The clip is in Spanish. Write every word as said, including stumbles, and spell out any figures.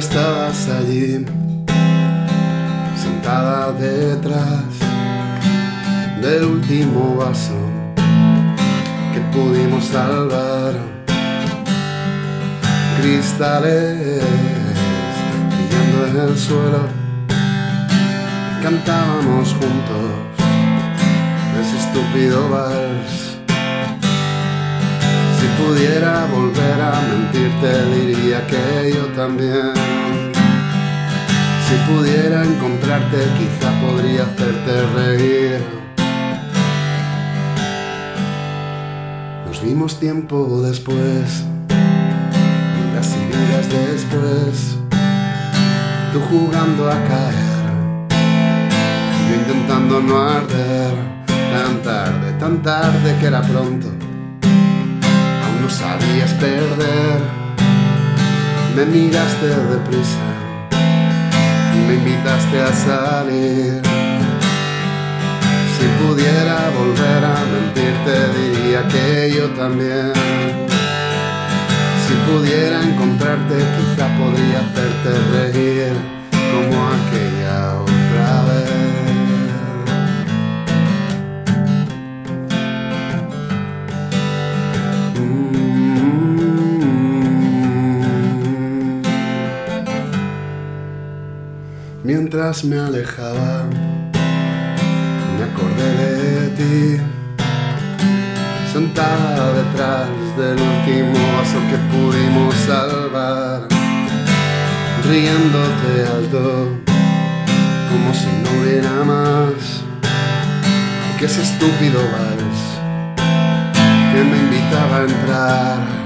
estabas allí, sentada detrás del último vaso que pudimos salvar. Cristales brillando en el suelo, cantábamos juntos ese estúpido vals. Si pudiera volver a mentirte, diría que yo también. Si pudiera encontrarte, quizá podría hacerte reír. Nos vimos tiempo después, vidas y vidas después, tú jugando a caer, yo intentando no arder. Tan tarde, tan tarde que era pronto, aún no sabías perder. Me miraste deprisa y me invitaste a salir. Si pudiera volver a mentirte, diría que yo también. Si pudiera encontrarte, quizá podría hacerte reír como aquella otra vez. Mientras me alejaba, me acordé de ti, sentada detrás del último vaso que pudimos salvar, riéndote alto, como si no hubiera más que ese estúpido vals que me invitaba a entrar.